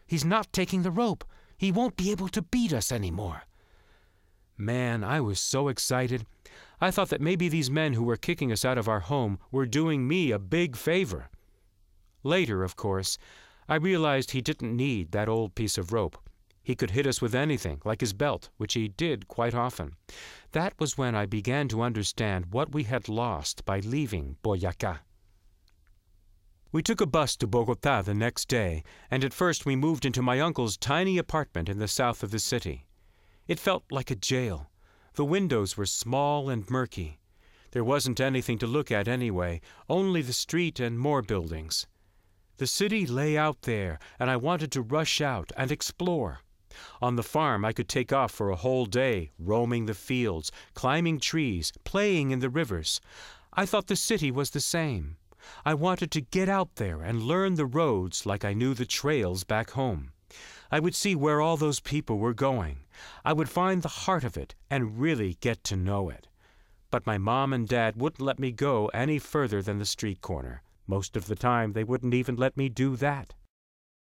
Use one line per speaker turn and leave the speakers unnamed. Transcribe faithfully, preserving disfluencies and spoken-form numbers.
He's not taking the rope. He won't be able to beat us anymore." Man, I was so excited. I thought that maybe these men who were kicking us out of our home were doing me a big favor. Later, of course, I realized he didn't need that old piece of rope. He could hit us with anything, like his belt, which he did quite often. That was when I began to understand what we had lost by leaving Boyacá. We took a bus to Bogotá the next day, and at first we moved into my uncle's tiny apartment in the south of the city. It felt like a jail. The windows were small and murky. There wasn't anything to look at anyway, only the street and more buildings. The city lay out there, and I wanted to rush out and explore. On the farm I could take off for a whole day, roaming the fields, climbing trees, playing in the rivers. I thought the city was the same. I wanted to get out there and learn the roads like I knew the trails back home. I would see where all those people were going. I would find the heart of it and really get to know it. But my mom and dad wouldn't let me go any further than the street corner. Most of the time, they wouldn't even let me do that.